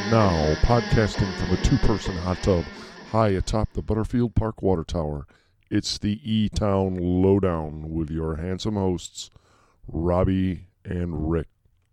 Now, podcasting from a two-person hot tub high atop the Butterfield Park Water Tower, it's the E-Town Lowdown with your handsome hosts, Robbie and Rick.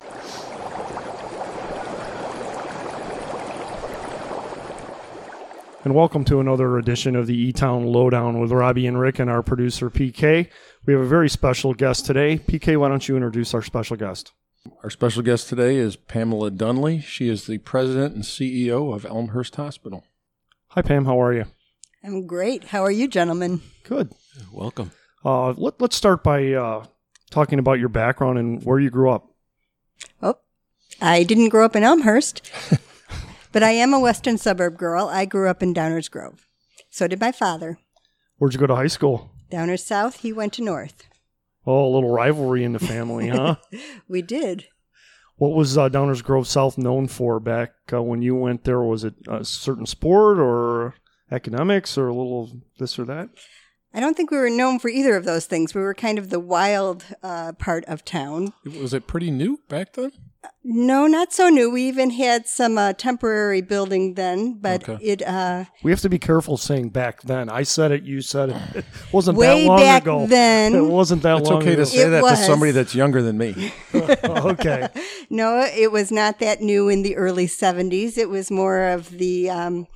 And welcome to another edition of the E-Town Lowdown with Robbie and Rick and our producer, PK. We have a very special guest today. PK, why don't you introduce our special guest? Our special guest today is Pamela Dunley. She is the president and CEO of Elmhurst Hospital. Hi, Pam. How are you? I'm great. How are you, gentlemen? Good. Welcome. Let's start by talking about your background and where you grew up. Oh, I didn't grow up in Elmhurst, but I am a western suburb girl. I grew up in Downers Grove. So did my father. Where'd you go to high school? Downers South, he went to North. Oh, a little rivalry in the family, huh? We did. What was Downers Grove South known for back when you went there? Was it a certain sport or academics or a little this or that? I don't think we were known for either of those things. We were kind of the wild part of town. Was it pretty new back then? No, not so new. We even had some temporary building then, but Okay. We have to be careful saying back then. I said it, you said it. It wasn't way that long back ago. then. It wasn't that It's long okay ago. to say It that was. to somebody that's younger than me. Okay. No, it was not that new in the early 70s. It was more of the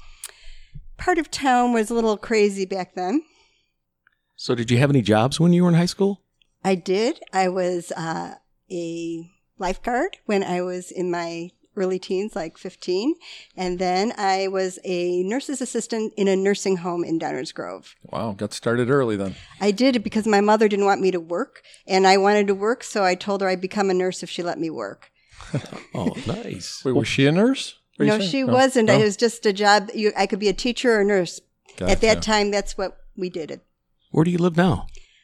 part of town was a little crazy back then. So did you have any jobs when you were in high school? I did. I was a lifeguard when I was in my early teens, like 15. And then I was a nurse's assistant in a nursing home in Downers Grove. Wow, got started early then. I did because my mother didn't want me to work, and I wanted to work, so I told her I'd become a nurse if she let me work. Oh, nice. Wait, was she a nurse? Are you No, saying? she wasn't. No? It was just a job. I could be a teacher or a nurse. At that Gotcha. time, that's what we did. It Where do you live now?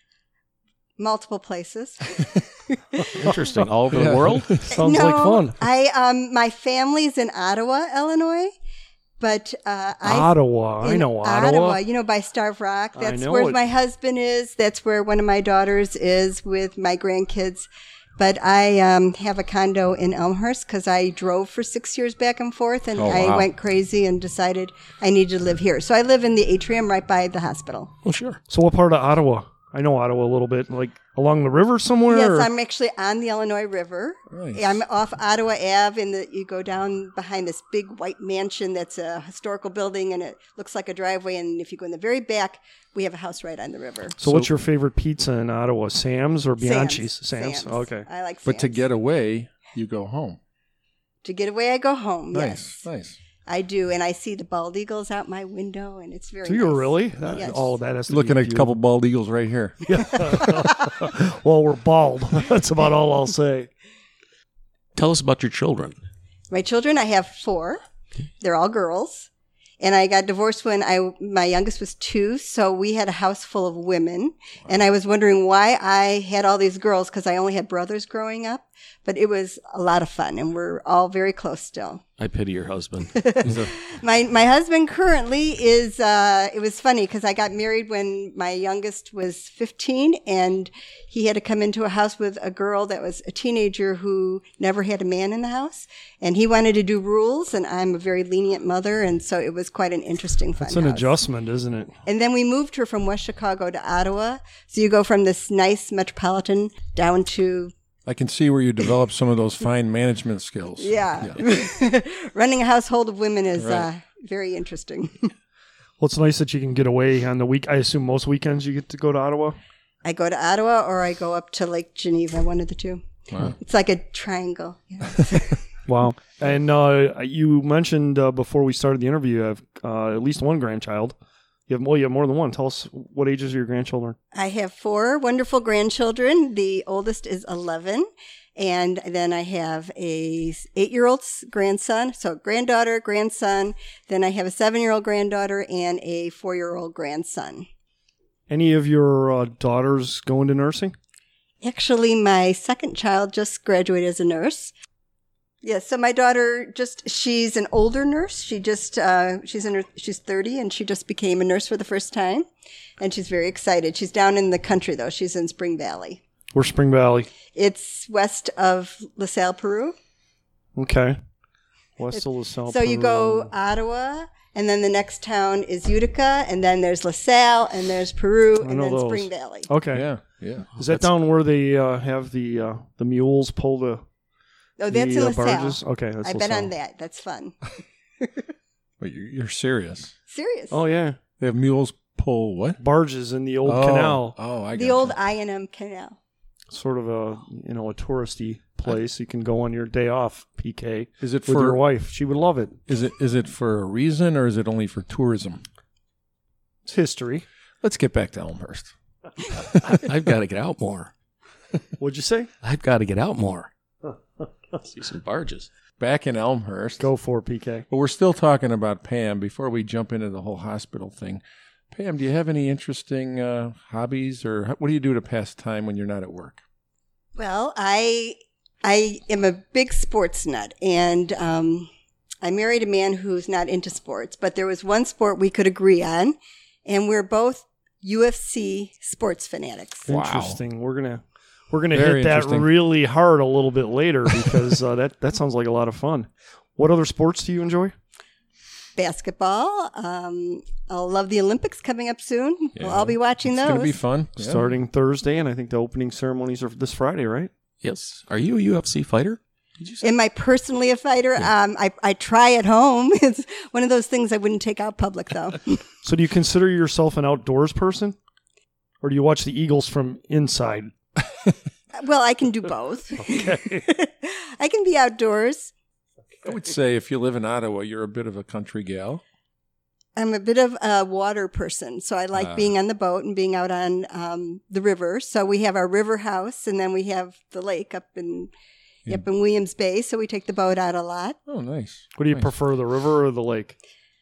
multiple places. Interesting. All over Yeah. the world? Sounds like fun. My family's in Ottawa, Illinois, but Ottawa. I know Ottawa. You know, by Starved Rock. I That's know where it. my husband is. That's where one of my daughters is with my grandkids. But I have a condo in Elmhurst because I drove for 6 years back and forth, and Oh, I wow. went crazy and decided I need to live here. So I live in the atrium right by the hospital. Well, sure. So what part of Ottawa? I know Ottawa a little bit. Like along the river somewhere? Yes, or- I'm actually on the Illinois River. Nice. I'm off Ottawa Ave, and you go down behind this big white mansion that's a historical building, and it looks like a driveway. And if you go in the very back, we have a house right on the river. So what's your favorite pizza in Ottawa? Sam's or Bianchi's? Sam's. Okay. I like Sam's. But to get away, you go home. To get away, I go home. Nice, Yes, nice. I do, and I see the bald eagles out my window, and it's very. Do you nice. really? Yes. Oh, that has to Looking be at a couple bald eagles right here. beautiful. Well, we're bald. That's about all I'll say. Tell us about your children. My children, I have 4. They're all girls. And I got divorced when my youngest was 2, so we had a house full of women. And I was wondering why I had all these girls, because I only had brothers growing up. But it was a lot of fun, and we're all very close still. I pity your husband. My husband currently is, it was funny because I got married when my youngest was 15, and he had to come into a house with a girl that was a teenager who never had a man in the house. And he wanted to do rules, and I'm a very lenient mother, and so it was quite an interesting fun It's an house. adjustment, isn't it? And then we moved her from West Chicago to Ottawa. So you go from this nice metropolitan down to, I can see where you develop some of those fine management skills. yeah. Running a household of women is Right. very interesting. Well, it's nice that you can get away on the week. I assume most weekends you get to go to Ottawa. I go to Ottawa or I go up to Lake Geneva, one of the two. Wow. It's like a triangle. Yeah. Wow. And you mentioned before we started the interview, you have at least one grandchild. You have more than one. Tell us what ages are your grandchildren? I have 4 wonderful grandchildren. The oldest is 11. And then I have a 8-year-old grandson. So granddaughter, grandson. Then I have a 7-year-old granddaughter and a 4-year-old grandson. Any of your daughters go into nursing? Actually, my second child just graduated as a nurse. Yes, so my daughter she's an older nurse. She's 30 and she just became a nurse for the first time. And she's very excited. She's down in the country though. She's in Spring Valley. Where's Spring Valley? It's west of LaSalle, Peru. Okay. West of LaSalle. So you Peru. go Ottawa, and then the next town is Utica, and then there's LaSalle, and there's Peru, and know then those. Spring Valley. Okay. Yeah. Is that down where they have the mules pull the Oh, that's in LaSalle. barges? Okay, that's I've been LaSalle. on that. That's fun. But you're serious. Serious. Oh yeah, They have mules pull what? barges in the old canal. Oh, I got the old I&M Canal. Sort of a a touristy place. You can go on your day off, PK, Is it with your for wife. She would love it. is it for a reason or is it only for tourism? It's history. Let's get back to Elmhurst. I've got to get out more. What'd you say? I've got to get out more. See some barges. Back in Elmhurst. Go for it, PK. But we're still talking about Pam before we jump into the whole hospital thing. Pam, do you have any interesting hobbies or what do you do to pass time when you're not at work? Well, I am a big sports nut, and I married a man who's not into sports, but there was one sport we could agree on, and we're both UFC sports fanatics. Wow. Interesting. We're gonna Very hit that interesting. really hard a little bit later because that sounds like a lot of fun. What other sports do you enjoy? Basketball. I'll love the Olympics coming up soon. Yeah. Well, I'll be watching It's those. going to be fun. Yeah. Starting Thursday, and I think the opening ceremonies are this Friday, right? Yes. Are you a UFC fighter? Did you say? Am I personally a fighter? I try at home. It's one of those things I wouldn't take out public, though. So do you consider yourself an outdoors person? Or do you watch the Eagles from inside? Well, I can do both. Okay. I can be outdoors. I would say if you live in Ottawa, you're a bit of a country gal. I'm a bit of a water person, so I like being on the boat and being out on the river. So we have our river house, and then we have the lake up in Williams Bay, so we take the boat out a lot. Oh, nice. What do you Nice. prefer, the river or the lake?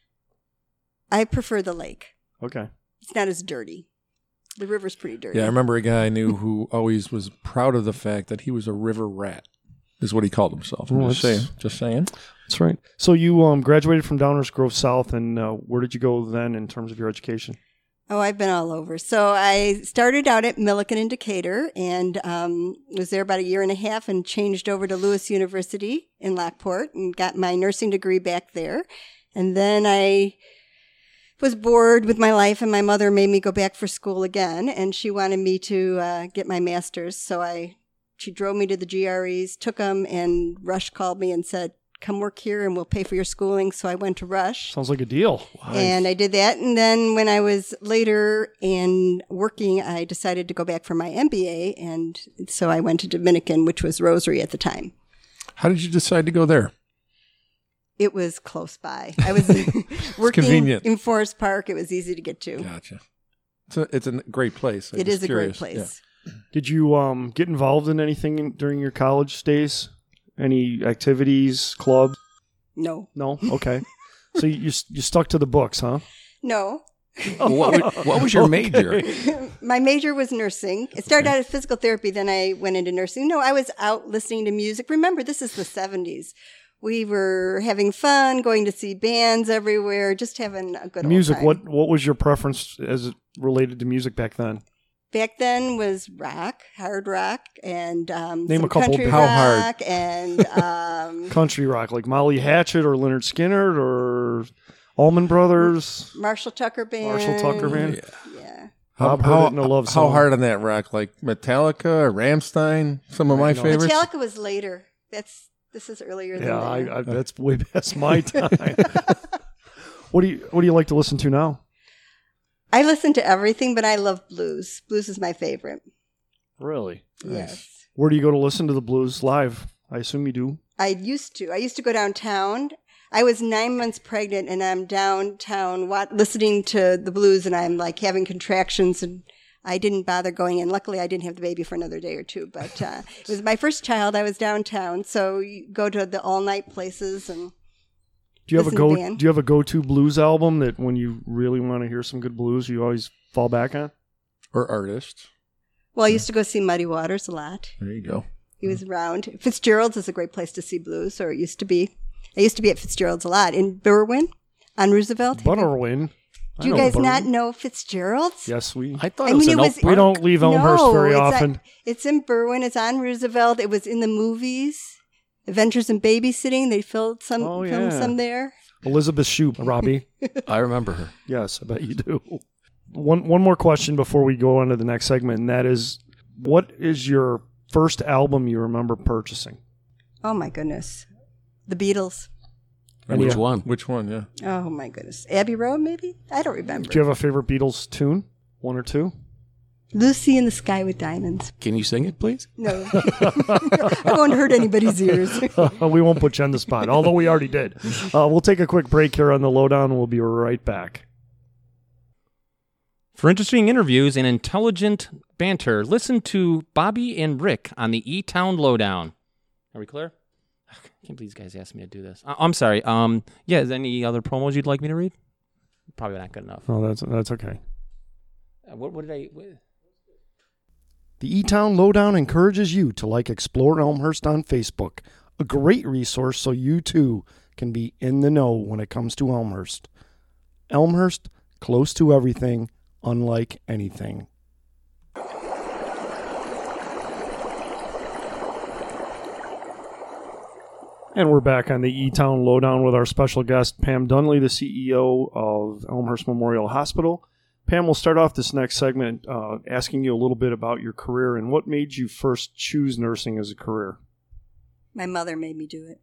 I prefer the lake. Okay. It's not as dirty. The river's pretty dirty. Yeah, I remember a guy I knew who always was proud of the fact that he was a river rat, is what he called himself. I'm Oh, just that's- saying. Just saying. That's right. So you graduated from Downers Grove South, and where did you go then in terms of your education? Oh, I've been all over. So I started out at Millikan in Decatur and was there about a year and a half and changed over to Lewis University in Lockport and got my nursing degree back there. And then I was bored with my life, and my mother made me go back for school again, and she wanted me to get my master's. So she drove me to the GREs, took them, and Rush called me and said, come work here and we'll pay for your schooling. So I went to Rush. Sounds like a deal. And I did that. And then when I was later in working, I decided to go back for my MBA. And so I went to Dominican, which was Rosary at the time. How did you decide to go there? It was close by. I was working convenient. in Forest Park. It was easy to get to. Gotcha. It's a great place. It is a great place. Did you get involved in anything during your college days? Any activities, clubs? No. No? Okay. So you stuck to the books, huh? No. What was your major? My major was nursing. It started out as physical therapy, then I went into nursing. No, I was out listening to music. Remember, this is the 70s. We were having fun, going to see bands everywhere, just having a good Music, old time. what was your preference as it related to music back then? Back then was rock, hard rock, and Name some a couple country of- How hard? rock, and Country rock, like Molly Hatchet or Leonard Skinner or Allman Brothers, Marshall Tucker Band. Marshall Tucker Band. Yeah. Bob heard it in a love How song. hard on that rock? Like Metallica or Rammstein? Some of my know. favorites. Metallica was later. This is earlier than Yeah, that. I that's way past my time. What do you like to listen to now? I listen to everything, but I love blues. Blues is my favorite. Really? Yes. Where do you go to listen to the blues live? I assume you do. I used to go downtown. I was 9 months pregnant, and I'm downtown listening to the blues, and I'm like having contractions, and I didn't bother going in. Luckily, I didn't have the baby for another day or two, but it was my first child. I was downtown, so you go to the all-night places. And Do you have listen to band. Do you have a go-to blues album that when you really want to hear some good blues, you always fall back on? Or artist. Well, I used to go see Muddy Waters a lot. There you go. He was around. Fitzgerald's is a great place to see blues, or it used to be. I used to be at Fitzgerald's a lot in Berwyn on Roosevelt. Butterwin. Do you guys not know Fitzgerald's? Yes, we. I thought it was an Oak We Park. don't leave Elmhurst very it's often. it's in Berwyn. It's on Roosevelt. It was in the movies. Adventures in Babysitting. They filmed some Oh, filmed yeah. some there. Elizabeth Shoup, Robbie. I remember her. Yes, I bet you do. One more question before we go on to the next segment, and that is, what is your first album you remember purchasing? Oh my goodness, the Beatles. And which one? Which one? Yeah. Oh my goodness, Abbey Road maybe. I don't remember. Do you have a favorite Beatles tune? One or two? Lucy in the Sky with Diamonds. Can you sing it, please? No, I won't hurt anybody's ears. We won't put you on the spot, although we already did. We'll take a quick break here on the Lowdown, and we'll be right back. For interesting interviews and intelligent banter, listen to Bobby and Rick on the E-Town Lowdown. Are we clear? I can't believe these guys asked me to do this. I'm sorry. Yeah, is there any other promos you'd like me to read? Probably not good enough. Oh, that's okay. What did I... The E-Town Lowdown encourages you to like Explore Elmhurst on Facebook, a great resource so you too can be in the know when it comes to Elmhurst. Elmhurst, close to everything, unlike anything. And we're back on the E-Town Lowdown with our special guest, Pam Dunley, the CEO of Elmhurst Memorial Hospital. Pam, we'll start off this next segment asking you a little bit about your career and what made you first choose nursing as a career. My mother made me do it.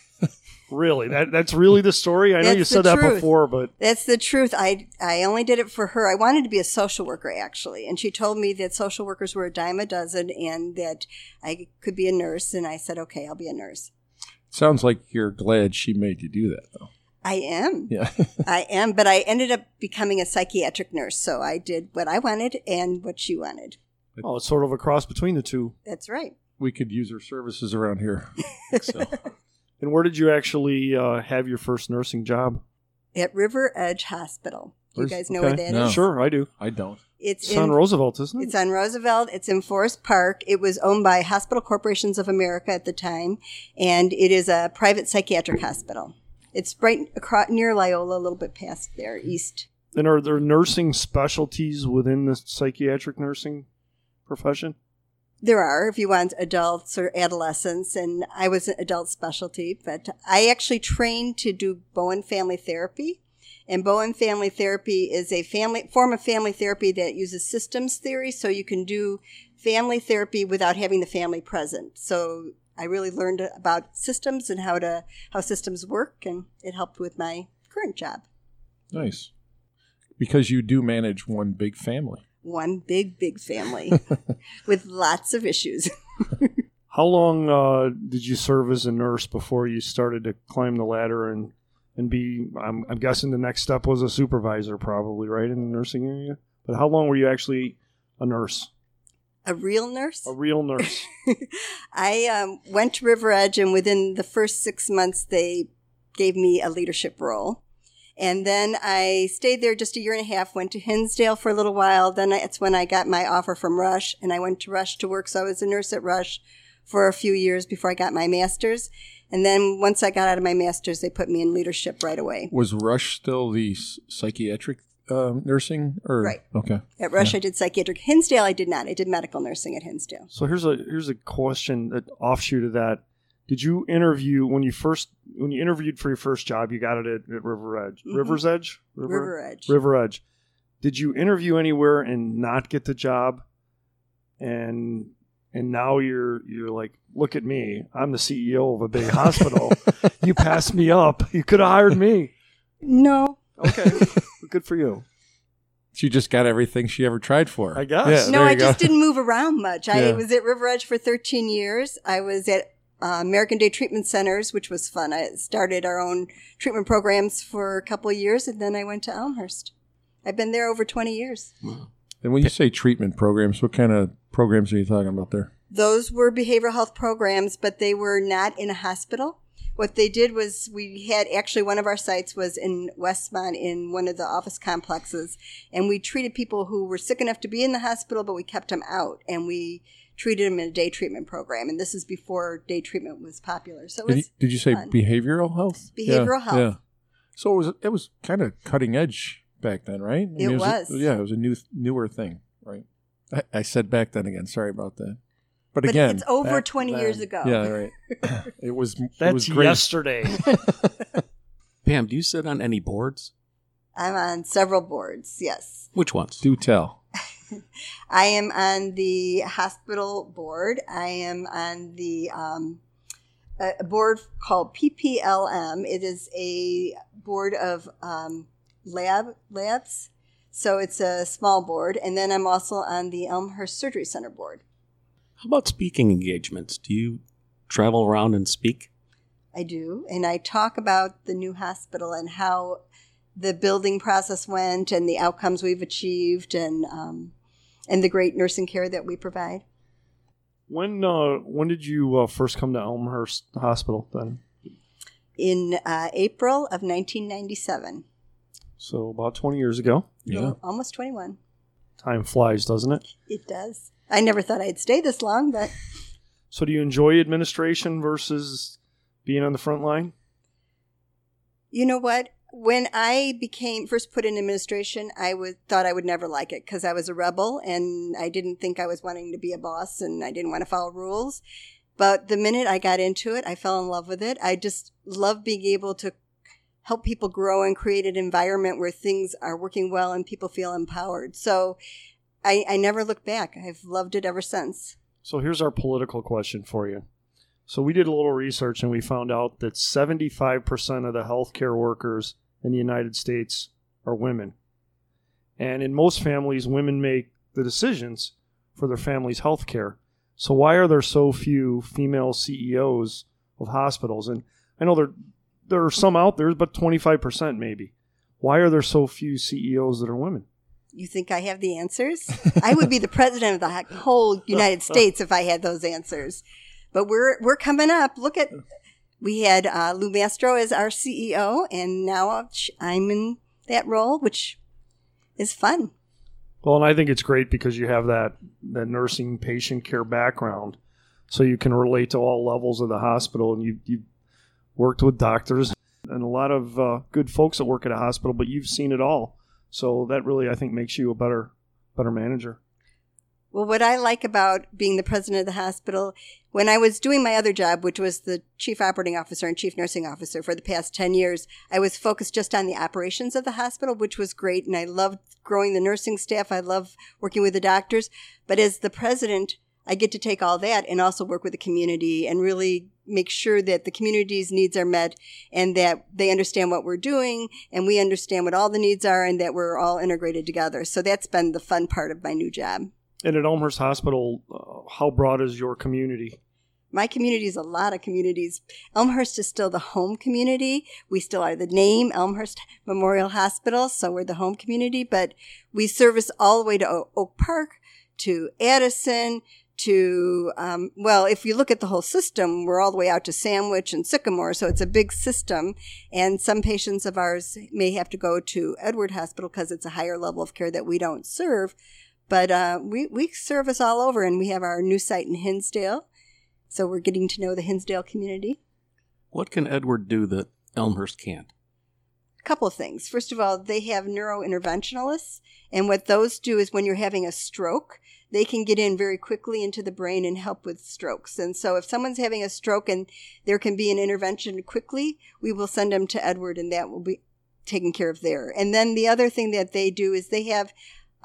Really? That's really the story? I know That's you said the that truth. before, but... That's the truth. I only did it for her. I wanted to be a social worker, actually. And she told me that social workers were a dime a dozen and that I could be a nurse. And I said, okay, I'll be a nurse. Sounds like you're glad she made you do that, though. I am. Yeah. I am. But I ended up becoming a psychiatric nurse. So I did what I wanted and what she wanted. Oh, it's sort of a cross between the two. That's right. We could use her services around here. So. And where did you actually have your first nursing job? At River Edge Hospital. Do you guys know where that is? No. Sure, I do. I don't. It's on Roosevelt, isn't it? It's on Roosevelt. It's in Forest Park. It was owned by Hospital Corporations of America at the time, and it is a private psychiatric hospital. It's right across, near Loyola, a little bit past there, east. And are there nursing specialties within the psychiatric nursing profession? There are, if you want adults or adolescents, and I was an adult specialty, but I actually trained to do Bowen family therapy. And Bowen family therapy is a form of family therapy that uses systems theory, so you can do family therapy without having the family present. So I really learned about systems and how systems work, and it helped with my current job. Nice. Because you do manage one big family. One big family with lots of issues. How long did you serve as a nurse before you started to climb the ladder and be, I'm guessing the next step was a supervisor probably, right, in the nursing area? But how long were you actually a nurse? A real nurse? A real nurse. I went to River Edge, and within the first 6 months, they gave me a leadership role. And then I stayed there just a year and a half, went to Hinsdale for a little while. Then it's when I got my offer from Rush, and I went to Rush to work. So I was a nurse at Rush for a few years before I got my master's. And then once I got out of my master's, they put me in leadership right away. Was Rush still the psychiatric nursing? Or? Right. Okay. At Rush, I did psychiatric. Hinsdale, I did not. I did medical nursing at Hinsdale. So here's a question, that offshoot of that. Did you interview when you interviewed for your first job? You got it at River Edge, Mm-hmm. River's Edge, River Edge. River Edge. Did you interview anywhere and not get the job? And now you're like, look at me, I'm the CEO of a big hospital. You passed me up. You could have hired me. No. Okay, good for you. She just got everything she ever tried for. I guess. Yeah, No, there I you go. just didn't move around much. I Yeah. was at River Edge for 13 years. I was at American Day Treatment Centers, which was fun. I started our own treatment programs for a couple of years, and then I went to Elmhurst. I've been there over 20 years. And when you say treatment programs, what kind of programs are you talking about there? Those were behavioral health programs, but they were not in a hospital. What they did was we had actually one of our sites was in Westmont in one of the office complexes, and we treated people who were sick enough to be in the hospital, but we kept them out, and we treated them in a day treatment program. And this is before day treatment was popular. So it was Did you say fun. behavioral health? Behavioral health. Yeah. So it was kind of cutting edge back then, right? I mean, It was. It was a newer thing, right? I said back then again. Sorry about that. But again, it's over back 20 then. years ago. yeah, right. It was That's great. yesterday. Pam, do you sit on any boards? I'm on several boards, yes. Which ones? Do tell. I am on the hospital board. I am on the a board called PPLM. It is a board of labs. So it's a small board. And then I'm also on the Elmhurst Surgery Center board. How about speaking engagements? Do you travel around and speak? I do. And I talk about the new hospital and how the building process went and the outcomes we've achieved and the great nursing care that we provide. When did you first come to Elmhurst Hospital then? In April of 1997. So about 20 years ago. So almost 21. Time flies, doesn't it? It does. I never thought I'd stay this long, but So do you enjoy administration versus being on the front line? you know what? When I became first put in administration, thought I would never like it because I was a rebel and I didn't think I was wanting to be a boss and I didn't want to follow rules. But the minute I got into it, I fell in love with it. I just love being able to help people grow and create an environment where things are working well and people feel empowered. So I never look back. I've loved it ever since. So here's our political question for you. So we did a little research and we found out that 75% of the healthcare workers in the United States are women. And in most families, women make the decisions for their family's health care. So why are there so few female CEOs of hospitals? And I know there are some out there, but 25% maybe. Why are there so few CEOs that are women? You think I have the answers? I would be the president of the whole United States if I had those answers. But we're coming up. We had Lou Mastro as our CEO, and now I'm in that role, which is fun. Well, and I think it's great because you have that nursing patient care background, so you can relate to all levels of the hospital, and you've worked with doctors and a lot of good folks that work at a hospital, but you've seen it all. So that really, I think, makes you a better manager. Well, what I like about being the president of the hospital, when I was doing my other job, which was the chief operating officer and chief nursing officer for the past 10 years, I was focused just on the operations of the hospital, which was great. And I loved growing the nursing staff. I love working with the doctors. But as the president, I get to take all that and also work with the community and really make sure that the community's needs are met and that they understand what we're doing and we understand what all the needs are and that we're all integrated together. So that's been the fun part of my new job. And at Elmhurst Hospital, how broad is your community? My community is a lot of communities. Elmhurst is still the home community. We still are the name Elmhurst Memorial Hospital, so we're the home community. But we service all the way to Oak Park, to Addison, to, if you look at the whole system, we're all the way out to Sandwich and Sycamore, so it's a big system. And some patients of ours may have to go to Edward Hospital because it's a higher level of care that we don't serve. But we service all over, and we have our new site in Hinsdale. So we're getting to know the Hinsdale community. What can Edward do that Elmhurst can't? A couple of things. First of all, they have neurointerventionalists, and what those do is when you're having a stroke, they can get in very quickly into the brain and help with strokes. And so if someone's having a stroke and there can be an intervention quickly, we will send them to Edward, and that will be taken care of there. And then the other thing that they do is they have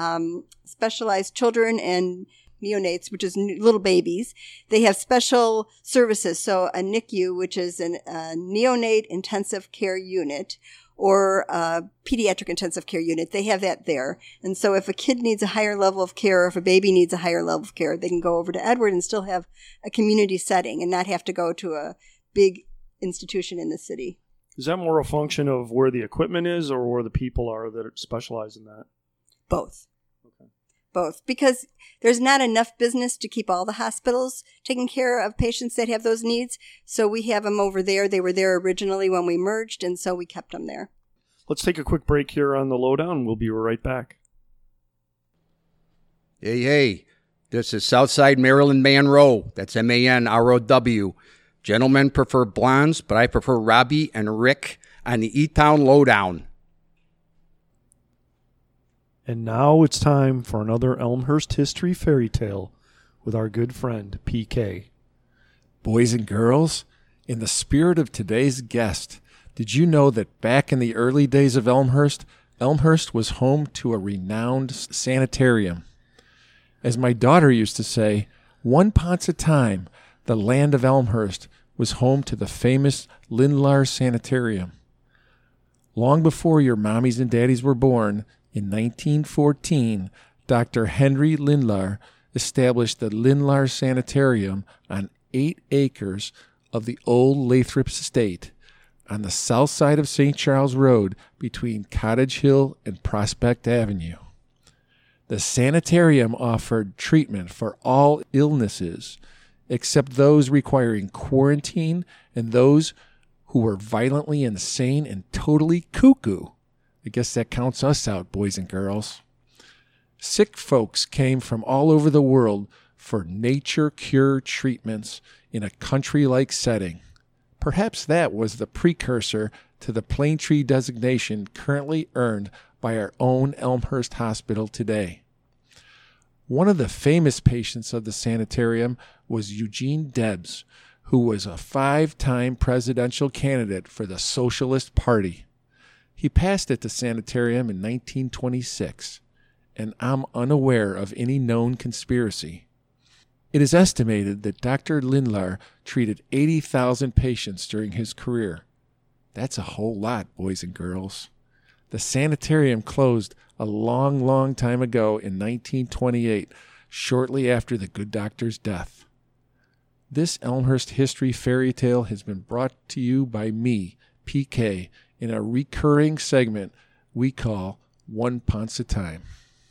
specialized children and neonates, which is little babies. They have special services. So a NICU, which is a neonate intensive care unit, or a pediatric intensive care unit, they have that there. And so if a kid needs a higher level of care, or if a baby needs a higher level of care, they can go over to Edward and still have a community setting and not have to go to a big institution in the city. Is that more a function of where the equipment is or where the people are that specialize in that? Both. Both, because there's not enough business to keep all the hospitals taking care of patients that have those needs. So we have them over there. They were there originally when we merged, and so we kept them there. Let's take a quick break here on the Lowdown. We'll be right back. Hey, this is Southside Maryland Manrow. That's MANROW. Gentlemen prefer blondes, but I prefer Robbie and Rick on the E-Town Lowdown. And now it's time for another Elmhurst History Fairy Tale with our good friend PK. Boys and girls, in the spirit of today's guest, did you know that back in the early days of Elmhurst, Elmhurst was home to a renowned sanitarium? As my daughter used to say, one ponce a time, the land of Elmhurst was home to the famous Lindlar Sanitarium. Long before your mommies and daddies were born, in 1914, Dr. Henry Lindlar established the Lindlar Sanitarium on 8 acres of the old Lathrop's estate on the south side of St. Charles Road between Cottage Hill and Prospect Avenue. The sanitarium offered treatment for all illnesses except those requiring quarantine and those who were violently insane and totally cuckoo. I guess that counts us out, boys and girls. Sick folks came from all over the world for nature cure treatments in a country-like setting. Perhaps that was the precursor to the Plaintree designation currently earned by our own Elmhurst Hospital today. One of the famous patients of the sanitarium was Eugene Debs, who was a 5-time presidential candidate for the Socialist Party. He passed at the sanitarium in 1926, and I'm unaware of any known conspiracy. It is estimated that Dr. Lindlar treated 80,000 patients during his career. That's a whole lot, boys and girls. The sanitarium closed a long, long time ago in 1928, shortly after the good doctor's death. This Elmhurst history fairy tale has been brought to you by me, PK, in a recurring segment we call One Ponce a Time.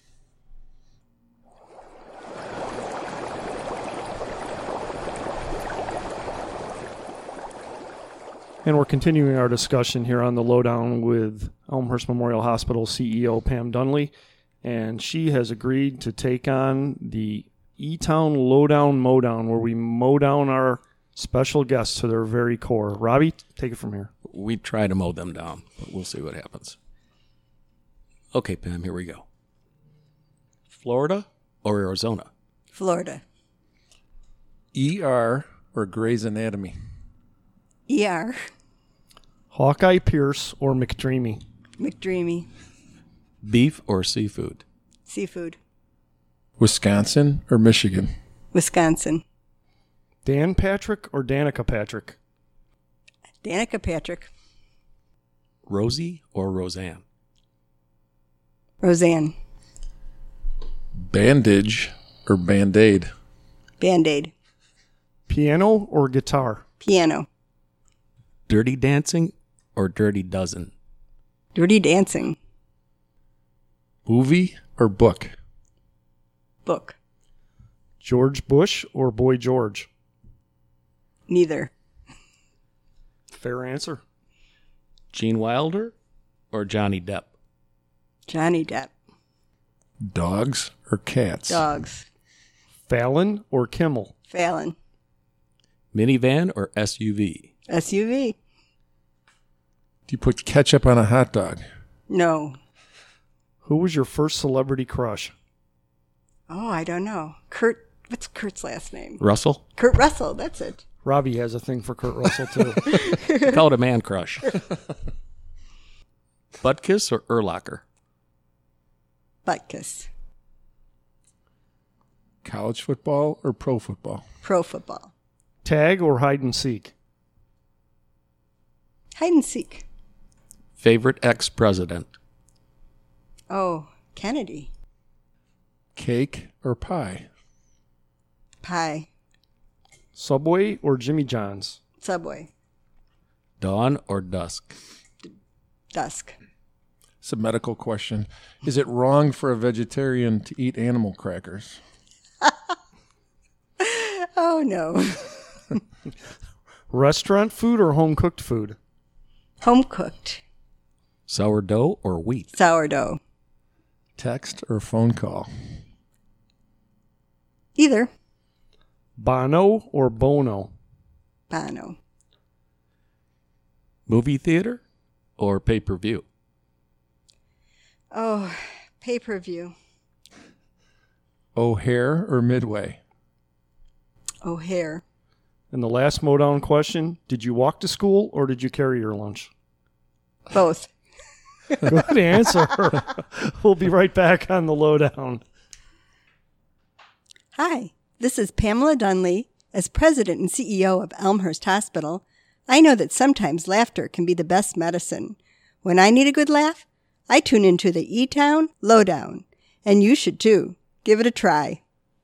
And we're continuing our discussion here on the Lowdown with Elmhurst Memorial Hospital CEO Pam Dunley, and she has agreed to take on the E-Town Lowdown Mowdown, where we mow down our special guests to their very core. Robbie, take it from here. We try to mow them down, but we'll see what happens. Okay, Pam, here we go. Florida or Arizona? Florida. ER or Grey's Anatomy? ER. Hawkeye Pierce or McDreamy? McDreamy. Beef or seafood? Seafood. Wisconsin or Michigan? Wisconsin. Dan Patrick or Danica Patrick? Danica Patrick. Rosie or Roseanne? Roseanne. Bandage or Band-Aid? Band-Aid. Piano or guitar? Piano. Dirty Dancing or Dirty Dozen? Dirty Dancing. Movie or book? Book. George Bush or Boy George? Neither. Fair answer. Gene Wilder or Johnny Depp? Johnny Depp. Dogs or cats? Dogs. Fallon or Kimmel? Fallon. Minivan or SUV? SUV. Do you put ketchup on a hot dog? No. Who was your first celebrity crush? Oh, I don't know. Kurt. What's Kurt's last name? Russell? Kurt Russell. That's it. Robbie has a thing for Kurt Russell, too. Call it a man crush. Butt-kiss or Urlacher? Butkus. College football or pro football? Pro football. Tag or hide and seek? Hide and seek. Favorite ex-president? Oh, Kennedy. Cake or pie? Pie. Subway or Jimmy John's? Subway. Dawn or dusk? Dusk. It's a medical question. Is it wrong for a vegetarian to eat animal crackers? Oh, no. Restaurant food or home cooked food? Home cooked. Sourdough or wheat? Sourdough. Text or phone call? Either. Bono or Bono? Bono. Movie theater or pay-per-view? Oh, pay-per-view. O'Hare or Midway? O'Hare. And the last Modown question, did you walk to school or did you carry your lunch? Both. Good answer. We'll be right back on the Lowdown. Hi, this is Pamela Dunley. As president and CEO of Elmhurst Hospital, I know that sometimes laughter can be the best medicine. When I need a good laugh, I tune into the E-Town Lowdown. And you should too. Give it a try.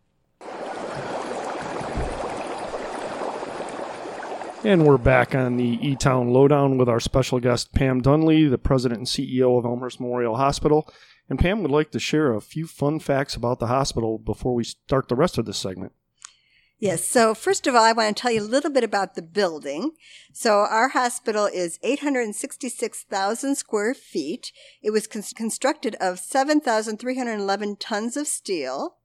And we're back on the E-Town Lowdown with our special guest, Pam Dunley, the president and CEO of Elmhurst Memorial Hospital. And Pam would like to share a few fun facts about the hospital before we start the rest of this segment. Yes, so first of all, I want to tell you a little bit about the building. So our hospital is 866,000 square feet. It was constructed of 7,311 tons of steel,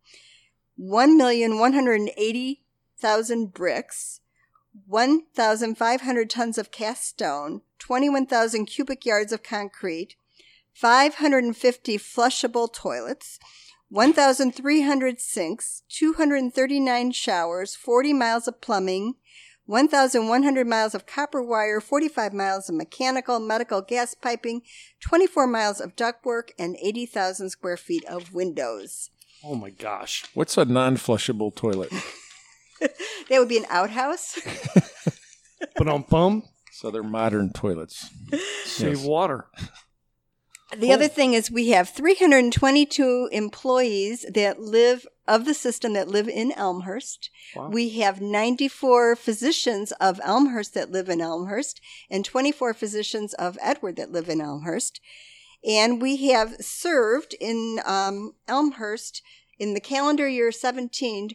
1,180,000 bricks, 1,500 tons of cast stone, 21,000 cubic yards of concrete, 550 flushable toilets, 1,300 sinks, 239 showers, 40 miles of plumbing, 1,100 miles of copper wire, 45 miles of mechanical, medical gas piping, 24 miles of ductwork, and 80,000 square feet of windows. Oh my gosh. What's a non-flushable toilet? That would be an outhouse. Ba-dum-bum. So they're modern toilets. Save Yes. water. The other thing is we have 322 employees that live of the system that live in Elmhurst. Wow. We have 94 physicians of Elmhurst that live in Elmhurst and 24 physicians of Edward that live in Elmhurst. And we have served in Elmhurst in the calendar year 17,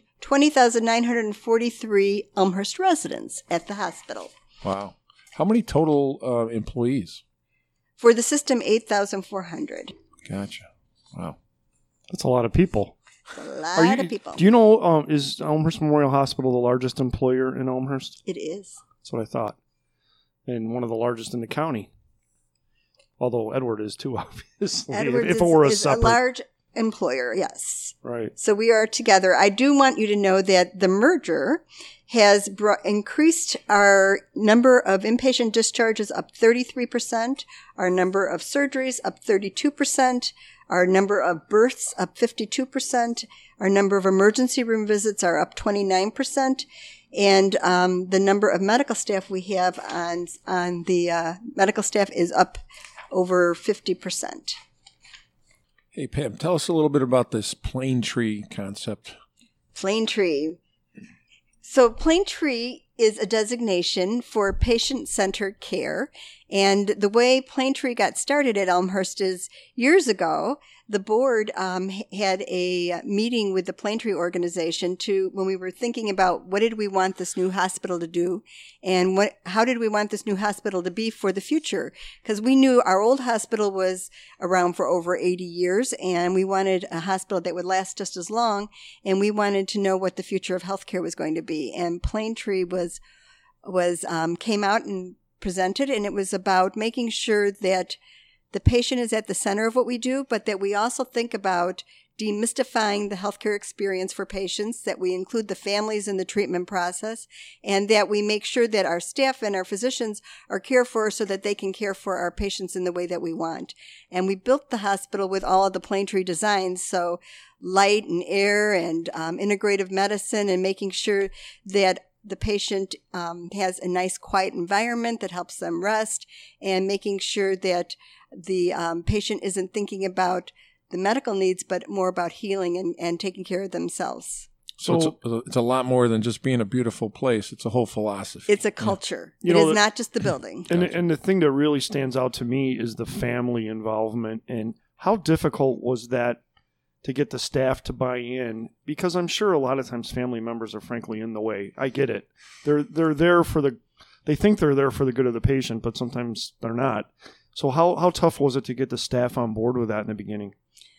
20,943 Elmhurst residents at the hospital. Wow. How many total employees? For the system, 8,400. Gotcha. Wow. That's a lot of people. A lot of people. Do you know, is Elmhurst Memorial Hospital the largest employer in Elmhurst? It is. That's what I thought. And one of the largest in the county. Although Edward is too, obviously. Edwards if it were a is a separate. large employer, yes. Right. So we are together. I do want you to know that the merger has increased our number of inpatient discharges up 33%, our number of surgeries up 32%, our number of births up 52%, our number of emergency room visits are up 29%, and the number of medical staff we have on the medical staff is up over 50%. Hey, Pam, tell us a little bit about this plane tree concept. Plane tree. So Plane Tree is a designation for patient-centered care. And the way Plane Tree got started at Elmhurst is years ago, the board had a meeting with the Plane Tree organization when we were thinking about what did we want this new hospital to do and how did we want this new hospital to be for the future. Because we knew our old hospital was around for over 80 years and we wanted a hospital that would last just as long, and we wanted to know what the future of healthcare was going to be. And Plane Tree came out and presented, and it was about making sure that the patient is at the center of what we do, but that we also think about demystifying the healthcare experience for patients, that we include the families in the treatment process, and that we make sure that our staff and our physicians are cared for so that they can care for our patients in the way that we want. And we built the hospital with all of the Plane Tree designs, so light and air and integrative medicine, and making sure that the patient has a nice, quiet environment that helps them rest, and making sure that the patient isn't thinking about the medical needs, but more about healing and taking care of themselves. So it's a lot more than just being a beautiful place. It's a whole philosophy. It's a culture. You it know, is not just the building. And the thing that really stands out to me is the family involvement. And how difficult was that to get the staff to buy in? Because I'm sure a lot of times family members are frankly in the way. I get it. They're there they think they're there for the good of the patient, but sometimes they're not. So how tough was it to get the staff on board with that in the beginning?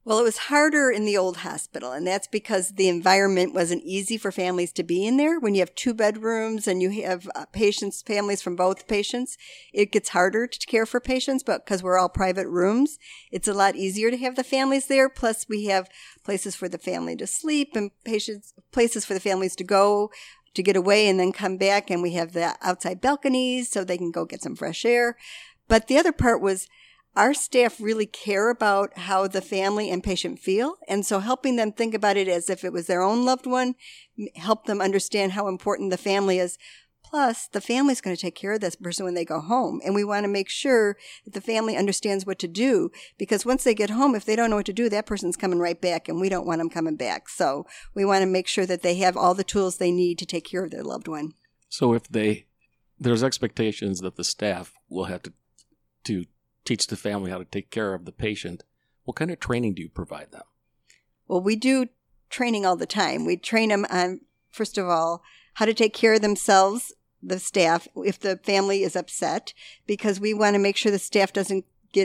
Well, it was harder in the old hospital, and that's because the environment wasn't easy for families to be in there. When you have 2 bedrooms and you have families from both patients, it gets harder to care for patients, but because we're all private rooms, it's a lot easier to have the families there. Plus, we have places for the family to sleep and places for the families to go to get away and then come back, and we have the outside balconies so they can go get some fresh air. But the other part was our staff really care about how the family and patient feel. And so helping them think about it as if it was their own loved one, help them understand how important the family is. Plus, the family's going to take care of this person when they go home. And we want to make sure that the family understands what to do. Because once they get home, if they don't know what to do, that person's coming right back. And we don't want them coming back. So we want to make sure that they have all the tools they need to take care of their loved one. So if there's expectations that the staff will have to teach the family how to take care of the patient, what kind of training do you provide them? Well, we do training all the time. We train them on, first of all, how to take care of themselves, the staff, if the family is upset, because we want to make sure the staff doesn't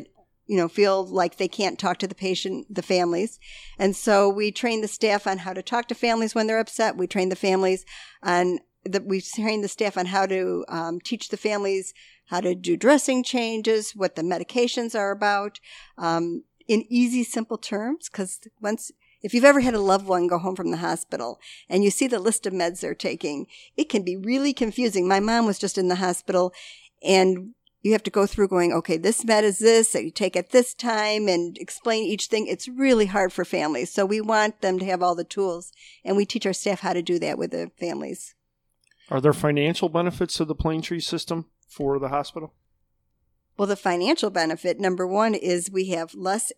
feel like they can't talk to the patient, the families. And so we train the staff on how to talk to families when they're upset. We train the families we train the staff on how to teach the families how to do dressing changes, what the medications are about, in easy, simple terms. Because if you've ever had a loved one go home from the hospital and you see the list of meds they're taking, it can be really confusing. My mom was just in the hospital, and you have to go through going, okay, this med is this, that you take at this time, and explain each thing. It's really hard for families. So we want them to have all the tools, and we teach our staff how to do that with the families. Are there financial benefits to the Plaintree system for the hospital? Well, the financial benefit, number one, is we have less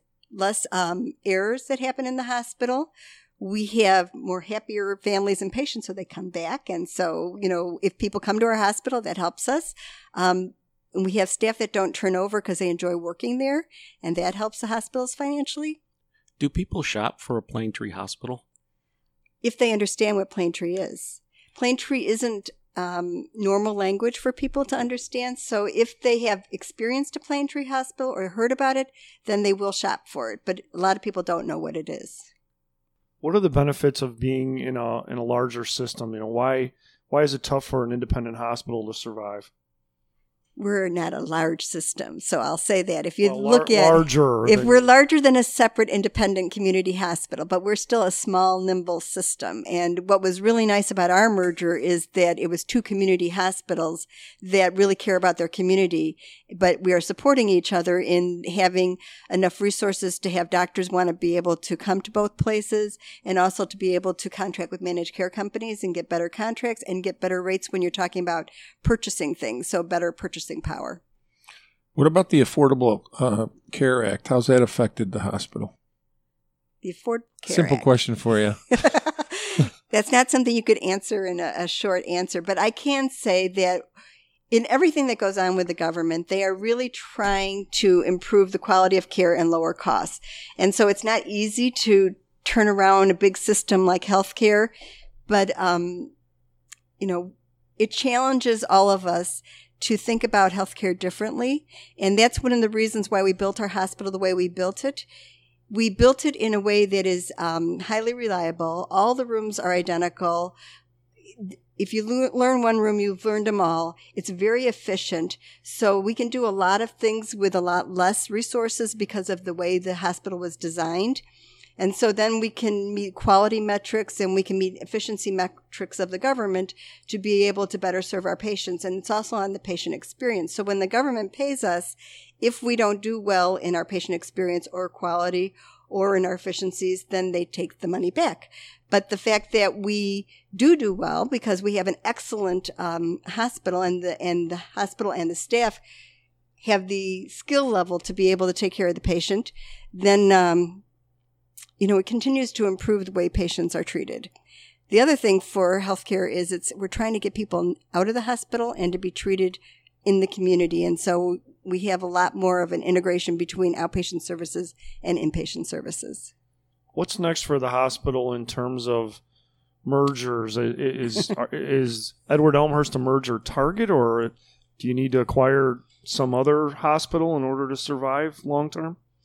errors that happen in the hospital. We have more happier families and patients, so they come back. And so, if people come to our hospital, that helps us. And we have staff that don't turn over because they enjoy working there, and that helps the hospitals financially. Do people shop for a Plaintree hospital? If they understand what Plaintree is. Plaintree isn't normal language for people to understand. So if they have experienced a Plaintree hospital or heard about it, then they will shop for it. But a lot of people don't know what it is. What are the benefits of being in a larger system? Why is it tough for an independent hospital to survive? We're not a large system, so I'll say that. If we're larger than a separate independent community hospital, but we're still a small, nimble system. And what was really nice about our merger is that it was 2 community hospitals that really care about their community, but we are supporting each other in having enough resources to have doctors want to be able to come to both places, and also to be able to contract with managed care companies and get better contracts and get better rates when you're talking about purchasing things, so better purchasing power. What about the Affordable Care Act? How's that affected the hospital? The Affordable Care Simple Act. question for you. That's not something you could answer in a short answer, but I can say that in everything that goes on with the government, they are really trying to improve the quality of care and lower costs. And so it's not easy to turn around a big system like healthcare, but it challenges all of us to think about healthcare differently. And that's one of the reasons why we built our hospital the way we built it. We built it in a way that is highly reliable. All the rooms are identical. If you learn one room, you've learned them all. It's very efficient. So we can do a lot of things with a lot less resources because of the way the hospital was designed. And so then we can meet quality metrics and we can meet efficiency metrics of the government to be able to better serve our patients. And it's also on the patient experience. So when the government pays us, if we don't do well in our patient experience or quality or in our efficiencies, then they take the money back. But the fact that we do well because we have an excellent hospital and the hospital and the staff have the skill level to be able to take care of the patient, then it continues to improve the way patients are treated. The other thing for healthcare is we're trying to get people out of the hospital and to be treated in the community. And so we have a lot more of an integration between outpatient services and inpatient services. What's next for the hospital in terms of mergers? Is Edward Elmhurst a merger target, or do you need to acquire some other hospital in order to survive long term?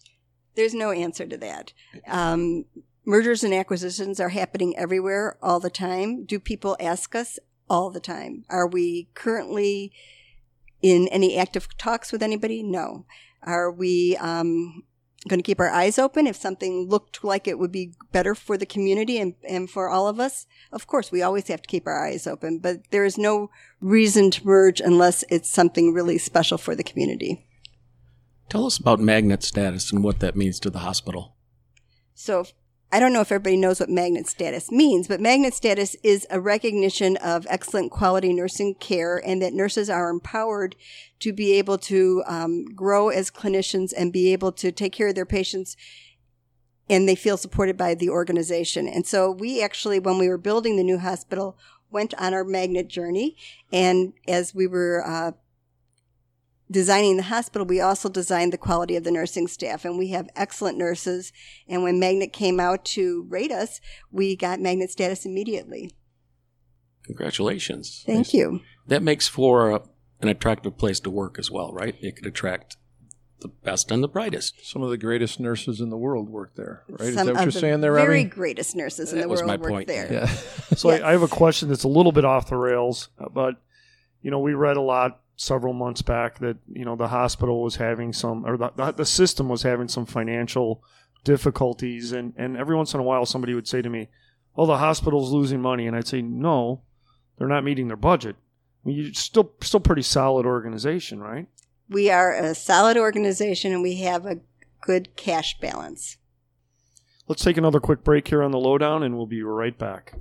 There's no answer to that. Mergers and acquisitions are happening everywhere all the time. Do people ask us all the time? Are we currently in any active talks with anybody? No. Are we going to keep our eyes open if something looked like it would be better for the community and for all of us? Of course, we always have to keep our eyes open, but there is no reason to merge unless it's something really special for the community. Tell us about magnet status and what that means to the hospital. So I don't know if everybody knows what magnet status means, but magnet status is a recognition of excellent quality nursing care and that nurses are empowered to be able to grow as clinicians and be able to take care of their patients, and they feel supported by the organization. And so we actually, when we were building the new hospital, went on our magnet journey, and as we were designing the hospital, we also designed the quality of the nursing staff, and we have excellent nurses. And when Magnet came out to rate us, we got Magnet status immediately. Congratulations. Thank you. That makes for an attractive place to work as well, right? It could attract the best and the brightest. Some of the greatest nurses in the world work there, right? Is Some that what of you're the saying there, very Robbie? greatest nurses in That the was world my work point. there. Yeah. So Yes. I have a question that's a little bit off the rails, but we read a lot several months back that the hospital was having some, or the system was having some financial difficulties, and every once in a while somebody would say to me, "Oh, the hospital's losing money," and I'd say, "No, they're not meeting their budget." I mean, you're still pretty solid organization, right? We are a solid organization, and we have a good cash balance. Let's take another quick break here on the lowdown, and we'll be right back.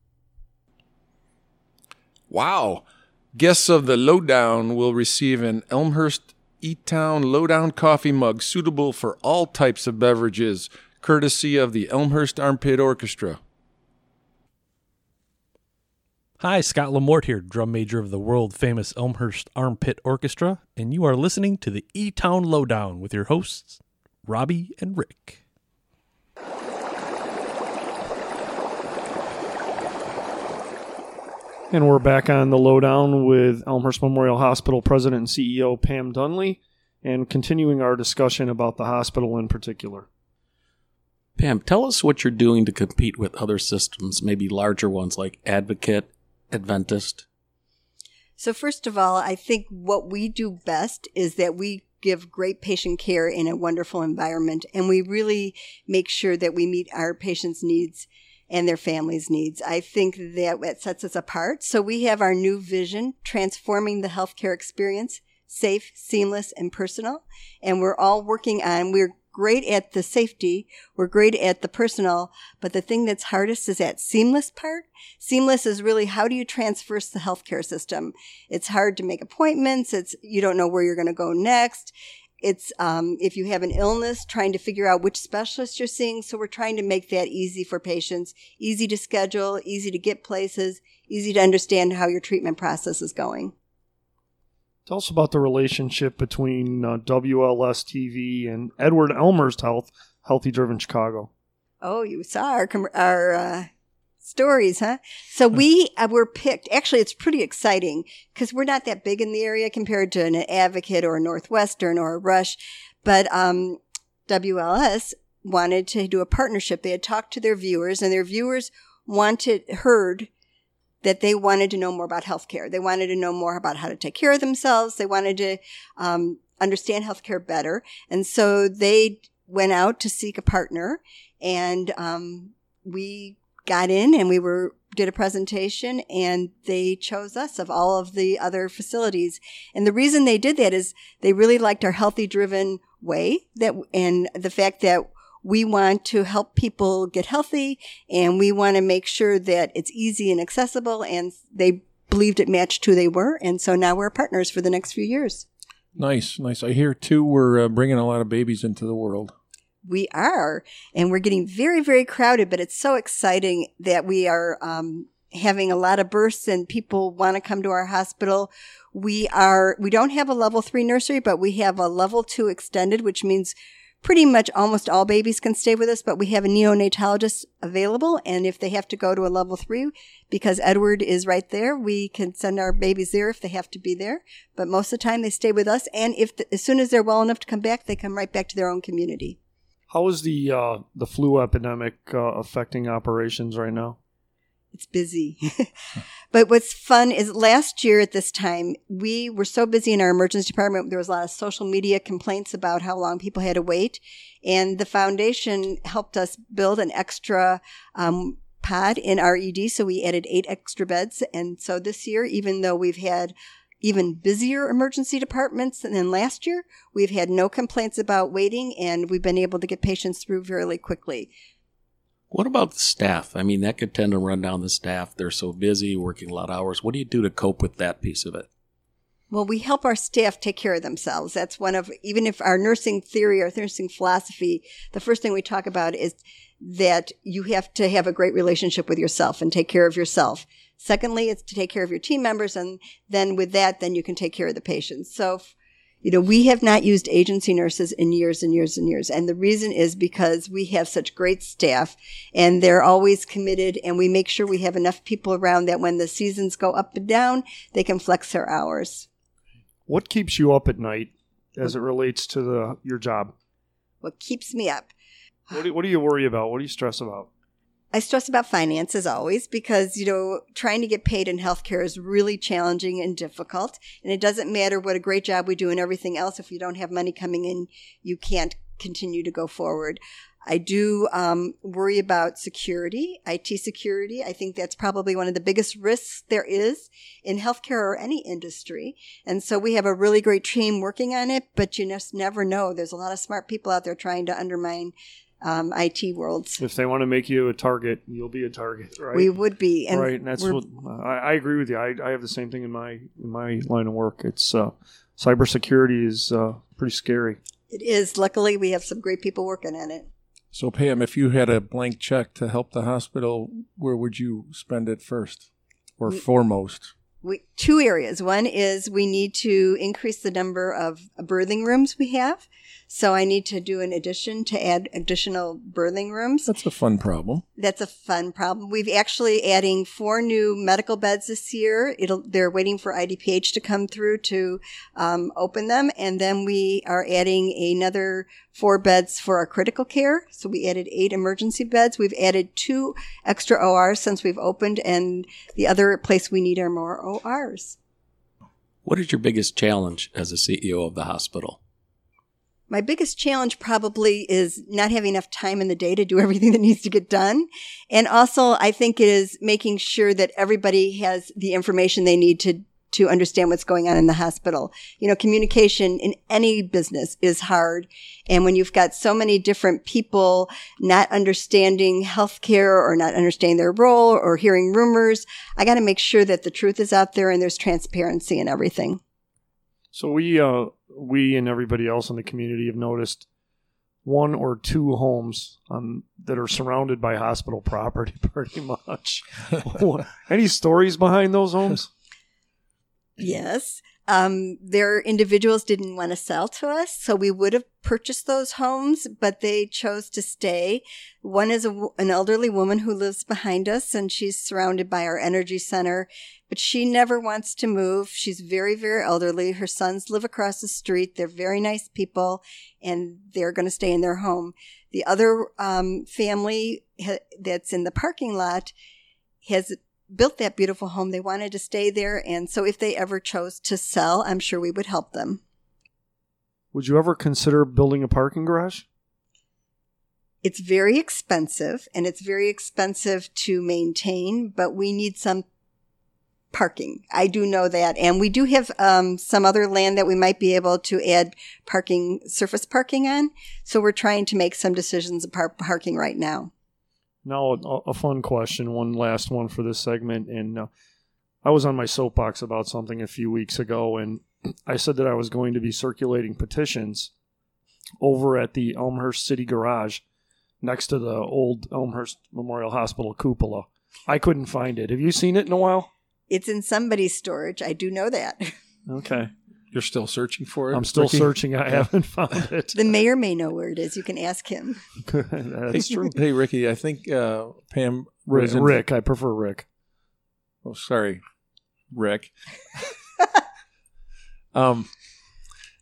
Wow. Guests of the Lowdown will receive an Elmhurst E-Town Lowdown coffee mug suitable for all types of beverages, courtesy of the Elmhurst Armpit Orchestra. Hi, Scott Lamort here, drum major of the world-famous Elmhurst Armpit Orchestra, and you are listening to the E-Town Lowdown with your hosts, Robbie and Rick. And we're back on the lowdown with Elmhurst Memorial Hospital President and CEO Pam Dunley, and continuing our discussion about the hospital in particular. Pam, tell us what you're doing to compete with other systems, maybe larger ones like Advocate, Adventist. So first of all, I think what we do best is that we give great patient care in a wonderful environment, and we really make sure that we meet our patients' needs and their families' needs. I think that what sets us apart. So we have our new vision, transforming the healthcare experience, safe, seamless, and personal. And we're all working on, we're great at the safety, we're great at the personal, but the thing that's hardest is that seamless part. Seamless is really, how do you transverse the healthcare system? It's hard to make appointments. You don't know where you're going to go next. It's if you have an illness, trying to figure out which specialist you're seeing. So we're trying to make that easy for patients, easy to schedule, easy to get places, easy to understand how your treatment process is going. Tell us about the relationship between WLS TV and Edward Elmhurst Health, Healthy Driven Chicago. Oh, you saw our stories, huh? So we were picked. Actually, it's pretty exciting because we're not that big in the area compared to an Advocate or a Northwestern or a Rush. But WLS wanted to do a partnership. They had talked to their viewers, and their viewers heard that they wanted to know more about healthcare. They wanted to know more about how to take care of themselves. They wanted to understand healthcare better. And so they went out to seek a partner, and we got in, and we did a presentation, and they chose us of all of the other facilities. And the reason they did that is they really liked our healthy driven way, and the fact that we want to help people get healthy, and we want to make sure that it's easy and accessible, and they believed it matched who they were. And so now we're partners for the next few years. Nice. I hear, too, we're bringing a lot of babies into the world. We are, and we're getting very, very crowded, but it's so exciting that we are having a lot of births and people want to come to our hospital. We don't have a level 3 nursery, but we have a level 2 extended, which means pretty much almost all babies can stay with us, but we have a neonatologist available. And if they have to go to a level 3, because Edward is right there, we can send our babies there if they have to be there. But most of the time they stay with us. And as soon as they're well enough to come back, they come right back to their own community. How is the flu epidemic affecting operations right now? It's busy. But what's fun is last year at this time, we were so busy in our emergency department. There was a lot of social media complaints about how long people had to wait. And the foundation helped us build an extra pod in our ED. So we added 8 extra beds. And so this year, even though we've had even busier emergency departments than last year, we've had no complaints about waiting, and we've been able to get patients through really quickly. What about the staff? I mean, that could tend to run down the staff. They're so busy, working a lot of hours. What do you do to cope with that piece of it? Well, we help our staff take care of themselves. That's one of, even if our nursing theory, our nursing philosophy, the first thing we talk about is that you have to have a great relationship with yourself and take care of yourself. Secondly, it's to take care of your team members. And then with that, then you can take care of the patients. So, we have not used agency nurses in years and years and years. And the reason is because we have such great staff and they're always committed, and we make sure we have enough people around that when the seasons go up and down, they can flex their hours. What keeps you up at night as it relates to your job? What keeps me up? What do you worry about? What do you stress about? I stress about finances always because, trying to get paid in healthcare is really challenging and difficult. And it doesn't matter what a great job we do and everything else. If you don't have money coming in, you can't continue to go forward. I do worry about security, IT security. I think that's probably one of the biggest risks there is in healthcare or any industry. And so we have a really great team working on it, but you just never know. There's a lot of smart people out there trying to undermine IT worlds. If they want to make you a target, you'll be a target, right? We would be. And right, and that's what I agree with you. I have the same thing in my line of work. It's cybersecurity is pretty scary. It is. Luckily, we have some great people working on it. So, Pam, if you had a blank check to help the hospital, where would you spend it first or foremost? 2 areas. One is we need to increase the number of birthing rooms we have. So I need to do an addition to add additional birthing rooms. That's a fun problem. That's a fun problem. We've actually adding 4 new medical beds this year. They're waiting for IDPH to come through to open them. And then we are adding another 4 beds for our critical care. So we added 8 emergency beds. We've added 2 extra ORs since we've opened. And the other place we need are more ORs. What is your biggest challenge as a CEO of the hospital? My biggest challenge probably is not having enough time in the day to do everything that needs to get done. And also, I think it is making sure that everybody has the information they need to understand what's going on in the hospital. Communication in any business is hard. And when you've got so many different people not understanding healthcare or not understanding their role or hearing rumors, I got to make sure that the truth is out there and there's transparency in everything. So we and everybody else in the community have noticed 1 or 2 homes that are surrounded by hospital property pretty much. Any stories behind those homes? Yes. Their individuals didn't want to sell to us, so we would have purchased those homes, but they chose to stay. One is an elderly woman who lives behind us, and she's surrounded by our energy center, but she never wants to move. She's very, very elderly. Her sons live across the street. They're very nice people, and they're going to stay in their home. The other family that's in the parking lot has built that beautiful home. They wanted to stay there. And so if they ever chose to sell, I'm sure we would help them. Would you ever consider building a parking garage? It's very expensive, and it's very expensive to maintain, but we need some parking. I do know that. And we do have some other land that we might be able to add surface parking on. So we're trying to make some decisions about parking right now. Now, a fun question, one last one for this segment. And I was on my soapbox about something a few weeks ago, and I said that I was going to be circulating petitions over at the Elmhurst City Garage next to the old Elmhurst Memorial Hospital cupola. I couldn't find it. Have you seen it in a while? It's in somebody's storage. I do know that. Okay. You're still searching for it? I'm still Ricky? searching. I haven't found it. The mayor may know where it is. You can ask him. That's true. Hey, Ricky, I think Pam... Rick. I prefer Rick. Oh, sorry, Rick.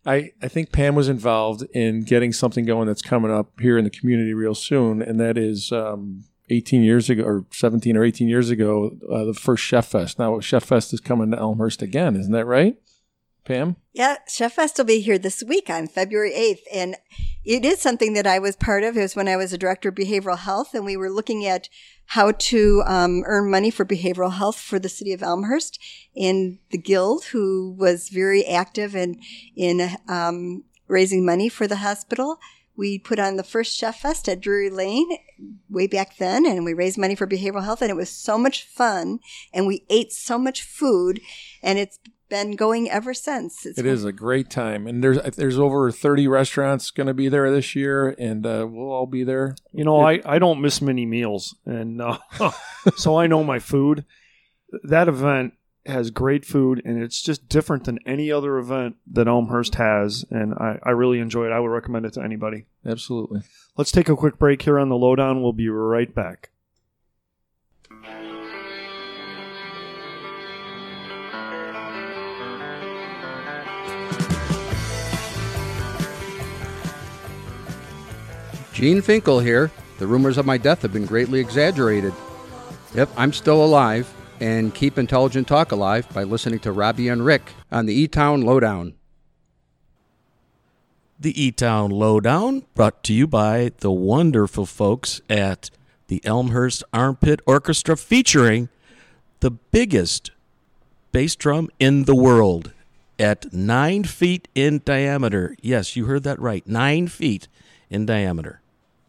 I think Pam was involved in getting something going that's coming up here in the community real soon, and that is 18 years ago, or 17 or 18 years ago, the first Chef Fest. Now, Chef Fest is coming to Elmhurst again, isn't that right, Pam? Yeah, Chef Fest will be here this week on February 8th. And it is something that I was part of. It was when I was a director of behavioral health, and we were looking at how to earn money for behavioral health for the city of Elmhurst. And the Guild, who was very active in raising money for the hospital, we put on the first Chef Fest at Drury Lane way back then, and we raised money for behavioral health, and it was so much fun, and we ate so much food, and it's been going ever since. It is a great time, and there's over 30 restaurants going to be there this year, and we'll all be there. You know, I don't miss many meals, and so I know my food. That event has great food, and it's just different than any other event that Elmhurst has, and I really enjoy it. I would recommend it to anybody. Absolutely. Let's take a quick break here on the Lowdown. We'll be right back. Gene Finkel here. The rumors of my death have been greatly exaggerated. Yep, I'm still alive, and keep Intelligent Talk alive by listening to Robbie and Rick on the E-Town Lowdown. The E-Town Lowdown, brought to you by the wonderful folks at the Elmhurst Armpit Orchestra, featuring the biggest bass drum in the world at 9 feet in diameter. Yes, you heard that right, 9 feet in diameter.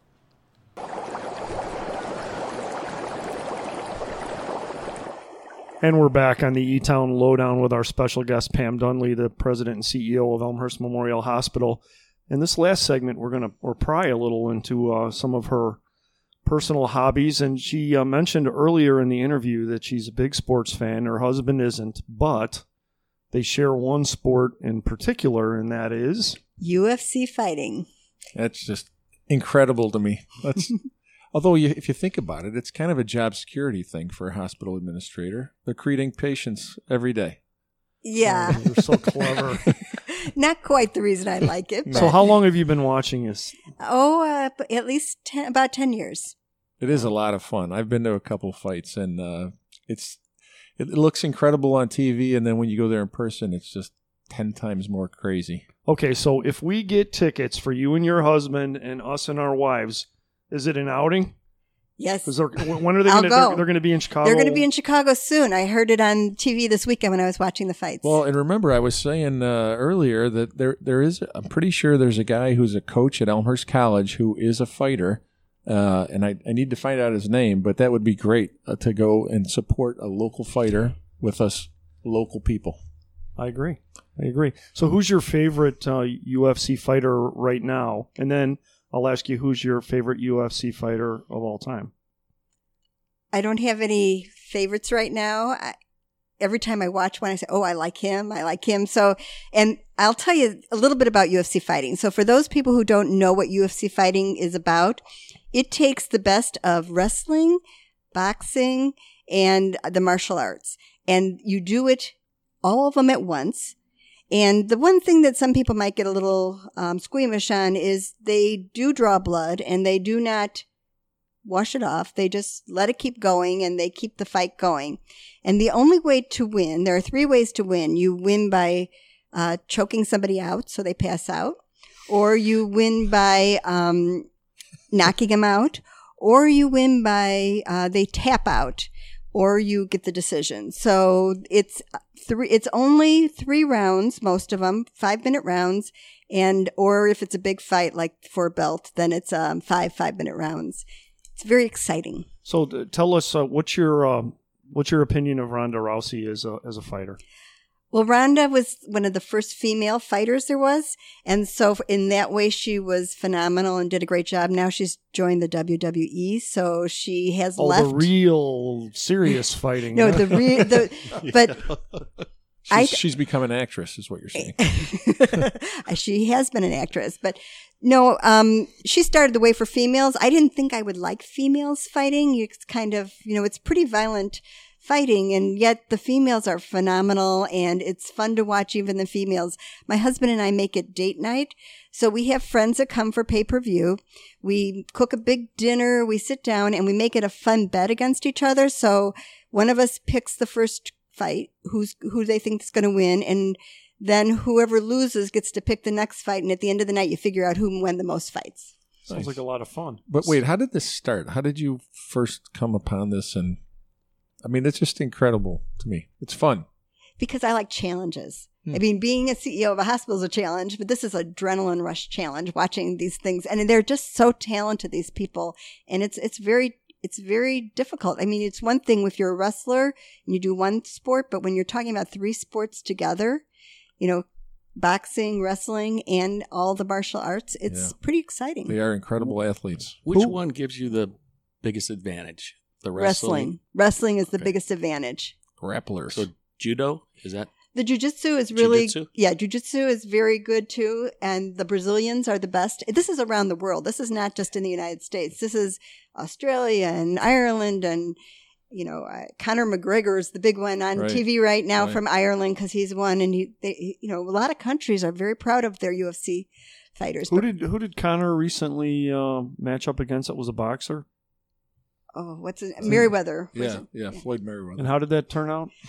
And we're back on the E-Town Lowdown with our special guest, Pam Dunley, the president and CEO of Elmhurst Memorial Hospital. In this last segment, we're pry a little into some of her personal hobbies. And she mentioned earlier in the interview that she's a big sports fan. Her husband isn't, but they share one sport in particular, and that is UFC fighting. That's just incredible to me. That's although if you think about it, it's kind of a job security thing for a hospital administrator. They're treating patients every day. Yeah. Oh, you're so clever. Not quite the reason I like it. So how long have you been watching this? At least about 10 years. It is a lot of fun. I've been to a couple fights, and it looks incredible on TV, and then when you go there in person, it's just 10 times more crazy. Okay, so if we get tickets for you and your husband and us and our wives, is it an outing? Yes. When are they going to? They're going to be in Chicago. They're going to be in Chicago soon. I heard it on TV this weekend when I was watching the fights. Well, and remember, I was saying earlier that there is. I'm pretty sure there's a guy who's a coach at Elmhurst College who is a fighter, and I need to find out his name. But that would be great to go and support a local fighter with us local people. I agree. So, who's your favorite UFC fighter right now? And then I'll ask you, who's your favorite UFC fighter of all time? I don't have any favorites right now. Every time I watch one, I say, oh, I like him. So, and I'll tell you a little bit about UFC fighting. So for those people who don't know what UFC fighting is about, it takes the best of wrestling, boxing, and the martial arts. And you do it, all of them at once. And the one thing that some people might get a little squeamish on is they do draw blood and they do not wash it off. They just let it keep going and they keep the fight going. And the only way to win, there are 3 ways to win. You win by choking somebody out so they pass out, or you win by knocking them out, or you win by they tap out, or you get the decision. So it's only 3 rounds, most of them, 5-minute rounds, or if it's a big fight like for a belt, then it's 5 5-minute rounds. It's very exciting. So tell us what's your opinion of Ronda Rousey as a fighter? Well, Ronda was one of the first female fighters there was, and so in that way she was phenomenal and did a great job. Now she's joined the WWE, so she has left. The real serious fighting. No, but she's become an actress, is what you're saying. She has been an actress, but no, she started the way for females. I didn't think I would like females fighting. It's kind of, it's pretty violent fighting, and yet the females are phenomenal, and it's fun to watch even the females. My husband and I make it date night, so we have friends that come for pay-per-view. We cook a big dinner, we sit down, and we make it a fun bet against each other. So one of us picks the first fight, who they think is going to win, and then whoever loses gets to pick the next fight, and at the end of the night, you figure out who won the most fights. Sounds like a lot of fun. But wait, how did this start? How did you first come upon this? And I mean, it's just incredible to me. It's fun. Because I like challenges. I mean, being a CEO of a hospital is a challenge, but this is an adrenaline rush challenge, watching these things. And they're just so talented, these people. And it's very difficult. I mean, it's one thing if you're a wrestler and you do one sport, but when you're talking about 3 sports together, boxing, wrestling, and all the martial arts, it's pretty exciting. They are incredible athletes. Which one gives you the biggest advantage? The wrestling? Wrestling is the biggest advantage. Grapplers. So judo, is that? The jiu-jitsu is really, Jiu-jitsu? yeah, jiu-jitsu is very good too. And the Brazilians are the best. This is around the world. This is not just in the United States. This is Australia and Ireland and, Conor McGregor is the big one on TV right now from Ireland because he's won. And a lot of countries are very proud of their UFC fighters. Who did Conor recently match up against that was a boxer? Oh, what's it? Merriweather. Yeah, Floyd Merriweather. And how did that turn out?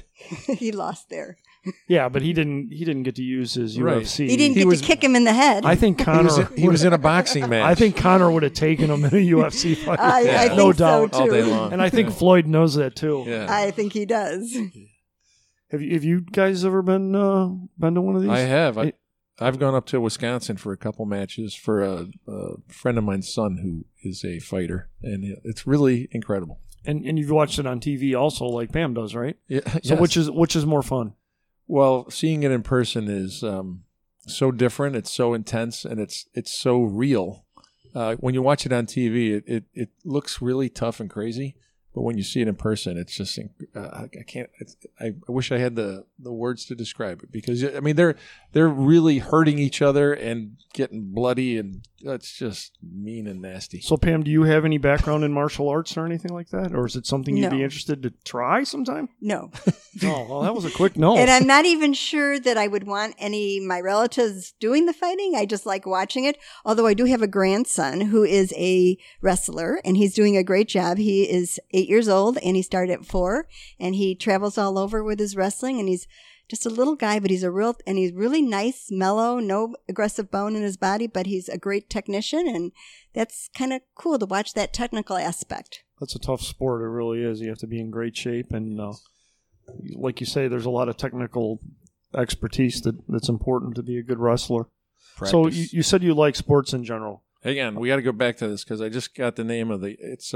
He lost there. Yeah, but he didn't get to use his UFC. He didn't get to kick him in the head. I think Conor he was in a boxing match. I think Conor would have taken him in a UFC fight. I no think doubt. so, too. All day long. And I think Floyd knows that too. Yeah. I think he does. Have you guys ever been to one of these? I have. I've gone up to Wisconsin for a couple matches for a friend of mine's son who is a fighter, and it's really incredible. And you've watched it on TV also, like Pam does, right? Yeah. So yes. which is more fun? Well, seeing it in person is so different. It's so intense, and it's so real. When you watch it on TV, it looks really tough and crazy. But when you see it in person, it's just I can't. I wish I had the words to describe it because I mean they're really hurting each other and getting bloody, and it's just mean and nasty. So Pam, do you have any background in martial arts or anything like that, or is it something you'd be interested to try sometime? No. Oh, well, that was a quick no. And I'm not even sure that I would want any of my relatives doing the fighting. I just like watching it. Although I do have a grandson who is a wrestler, and he's doing a great job. He is 8 years old, and he started at 4, and he travels all over with his wrestling, and he's just a little guy, but he's really nice, mellow, no aggressive bone in his body, but he's a great technician, and that's kind of cool to watch that technical aspect. That's a tough sport. It really is. You have to be in great shape, and like you say, there's a lot of technical expertise that's important to be a good wrestler. Practice. So you said you like sports in general. Hang on, we got to go back to this because I just got the name of it's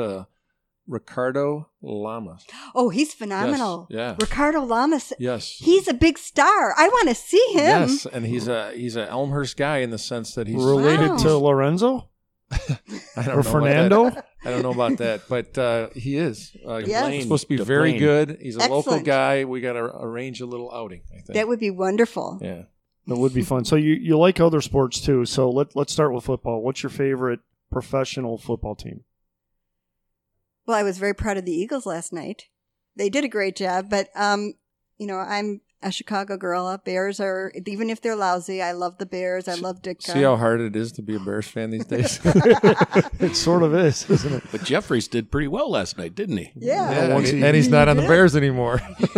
Ricardo Lamas. Oh, he's phenomenal. Yes, yeah. Ricardo Lamas. Yes. He's a big star. I want to see him. Yes, and he's a Elmhurst guy in the sense that he's Related to Lorenzo? I don't Or know Fernando? about that. I don't know about that, but he is. Yes. He's supposed to be very good. He's a local guy. We got to arrange a little outing, I think. That would be wonderful. Yeah. That would be fun. So you like other sports too. So let's start with football. What's your favorite professional football team? Well, I was very proud of the Eagles last night. They did a great job, but I'm a Chicago girl. Bears are, even if they're lousy, I love the Bears. I love Dick. See how hard it is to be a Bears fan these days? It sort of is, isn't it? But Jeffries did pretty well last night, didn't he? Yeah. And he's not on the Bears anymore.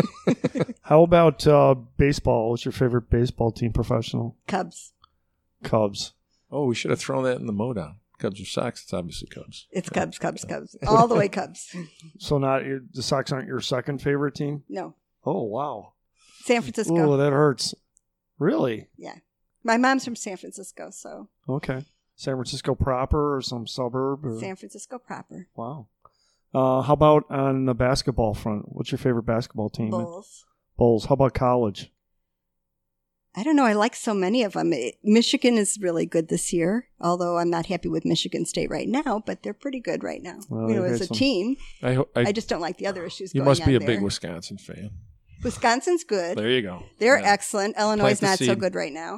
How about baseball? What's your favorite baseball team, professional? Cubs. Cubs. Oh, we should have thrown that in the Modown. Cubs or Sox? It's obviously Cubs. It's Cubs. All the way Cubs. So the Sox aren't your second favorite team? No. Oh, wow. San Francisco. Oh, that hurts. Really? Yeah. My mom's from San Francisco, so. Okay. San Francisco proper or some suburb? Or? San Francisco proper. Wow. How about on the basketball front? What's your favorite basketball team? Bulls. Bulls. How about college? I don't know. I like so many of them. Michigan is really good this year, although I'm not happy with Michigan State right now, but they're pretty good right now. Well, as a team. I just don't like the other issues you going on must be a there. big Wisconsin fan. Wisconsin's good. There you go. They're excellent. Illinois is Plant the not so seed. good right now.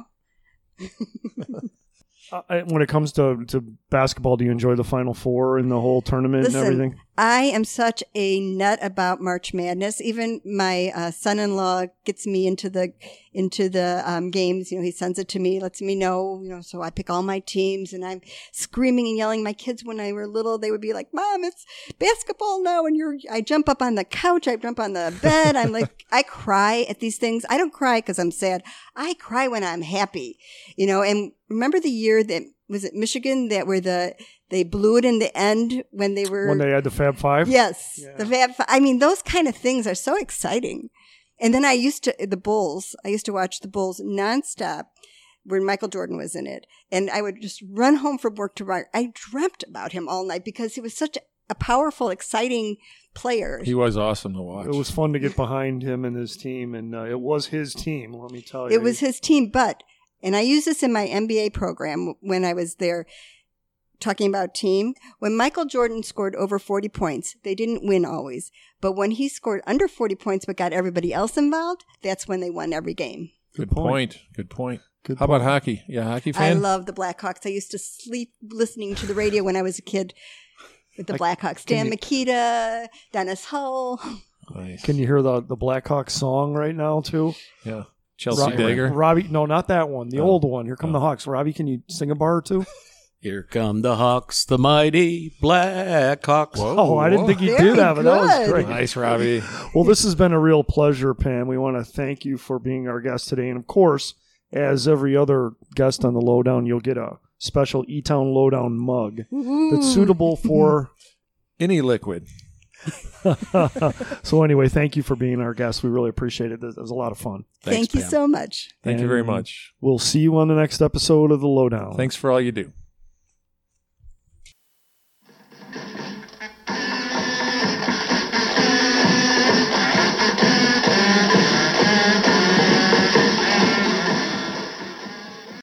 When it comes to basketball, do you enjoy the Final Four and the whole tournament and everything? I am such a nut about March Madness. Even my son-in-law gets me into the games. He sends it to me, lets me know. So I pick all my teams, and I'm screaming and yelling. My kids, when I were little, they would be like, "Mom, it's basketball now!" And I jump up on the couch, I jump on the bed. I'm like, I cry at these things. I don't cry because I'm sad. I cry when I'm happy. And remember the year that was it Michigan that were they blew it in the end when they had the Fab Five? Yes. Yeah. The Fab Five. I mean, those kind of things are so exciting. And then I used to watch the Bulls nonstop when Michael Jordan was in it. And I would just run home from work to write. I dreamt about him all night because he was such a powerful, exciting player. He was awesome to watch. It was fun to get behind him and his team, and it was his team, let me tell you. It was his team, and I used this in my MBA program when I was there, talking about team. When Michael Jordan scored over 40 points, they didn't win always. But when he scored under 40 points but got everybody else involved, that's when they won every game. Good point. How about hockey? Yeah, hockey fan? I love the Blackhawks. I used to sleep listening to the radio when I was a kid with the Blackhawks. Dan Mikita, Dennis Hull. Nice. Can you hear the Blackhawks song right now, too? Yeah. Chelsea Dagger? Robbie, no, not that one. The old one. Here Come the Hawks. Robbie, can you sing a bar or two? Here come the Hawks, the mighty Blackhawks. Oh, I didn't think you'd do Very that, but that was good. great. Nice, Robbie. Well, this has been a real pleasure, Pam. We want to thank you for being our guest today. And, of course, as every other guest on the Lowdown, you'll get a special E-Town Lowdown mug that's suitable for any liquid. So anyway, thank you for being our guest. We really appreciate it. It was a lot of fun. Thank you so much. Thank you very much. We'll see you on the next episode of the Lowdown. Thanks for all you do.